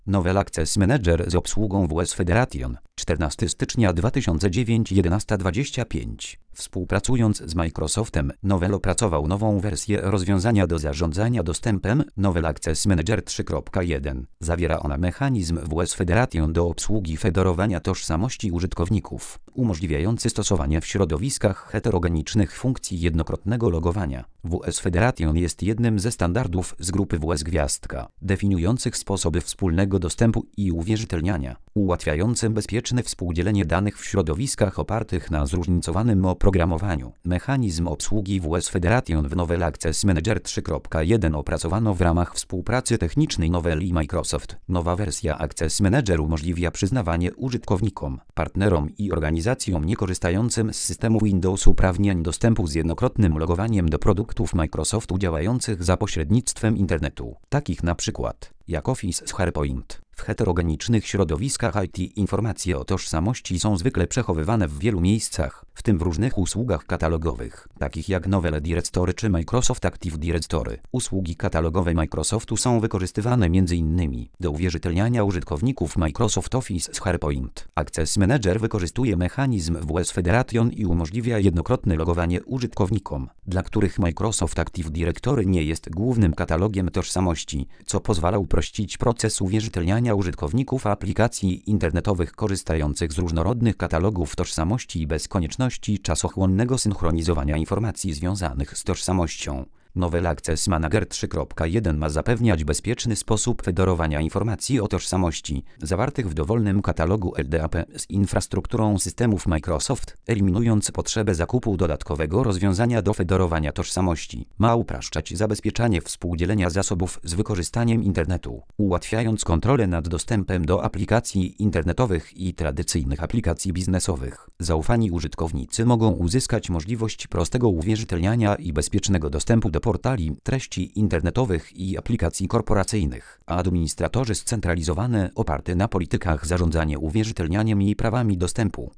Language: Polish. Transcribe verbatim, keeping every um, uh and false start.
Novel Access Manager z obsługą W S Federation, czternastego stycznia dwa tysiące dziewiątego, jedenastego dwadzieścia pięć. Współpracując z Microsoftem, Novell opracował nową wersję rozwiązania do zarządzania dostępem, Novel Access Manager trzy kropka jeden. Zawiera ona mechanizm W S Federation do obsługi federowania tożsamości użytkowników, umożliwiający stosowanie w środowiskach heterogenicznych funkcji jednokrotnego logowania. W S Federation jest jednym ze standardów z grupy W S Gwiazdka, definiujących sposoby wspólnego dostępu i uwierzytelniania, ułatwiającym bezpieczne współdzielenie danych w środowiskach opartych na zróżnicowanym oprogramowaniu. Mechanizm obsługi W S Federation w Novel Access Manager trzy kropka jeden opracowano w ramach współpracy technicznej Novell i Microsoft. Nowa wersja Access Manager umożliwia przyznawanie użytkownikom, partnerom i organizacjom niekorzystającym z systemu Windows uprawnień dostępu z jednokrotnym logowaniem do produktów Microsoftu działających za pośrednictwem internetu, takich na przykład jak Office z SharePoint. W heterogenicznych środowiskach I T informacje o tożsamości są zwykle przechowywane w wielu miejscach, w tym w różnych usługach katalogowych, takich jak Novell Directory czy Microsoft Active Directory. Usługi katalogowe Microsoftu są wykorzystywane między innymi do uwierzytelniania użytkowników Microsoft Office z SharePoint. Access Manager wykorzystuje mechanizm W S Federation i umożliwia jednokrotne logowanie użytkownikom, dla których Microsoft Active Directory nie jest głównym katalogiem tożsamości, co pozwala uprościć proces uwierzytelniania użytkowników aplikacji internetowych korzystających z różnorodnych katalogów tożsamości bez konieczności czasochłonnego synchronizowania informacji związanych z tożsamością. Novel Access Manager trzy kropka jeden ma zapewniać bezpieczny sposób federowania informacji o tożsamości zawartych w dowolnym katalogu L D A P z infrastrukturą systemów Microsoft, eliminując potrzebę zakupu dodatkowego rozwiązania do federowania tożsamości. Ma upraszczać zabezpieczanie współdzielenia zasobów z wykorzystaniem internetu, ułatwiając kontrolę nad dostępem do aplikacji internetowych i tradycyjnych aplikacji biznesowych. Zaufani użytkownicy mogą uzyskać możliwość prostego uwierzytelniania i bezpiecznego dostępu do portali, treści internetowych i aplikacji korporacyjnych, a administratorzy scentralizowane oparte na politykach zarządzania uwierzytelnianiem i prawami dostępu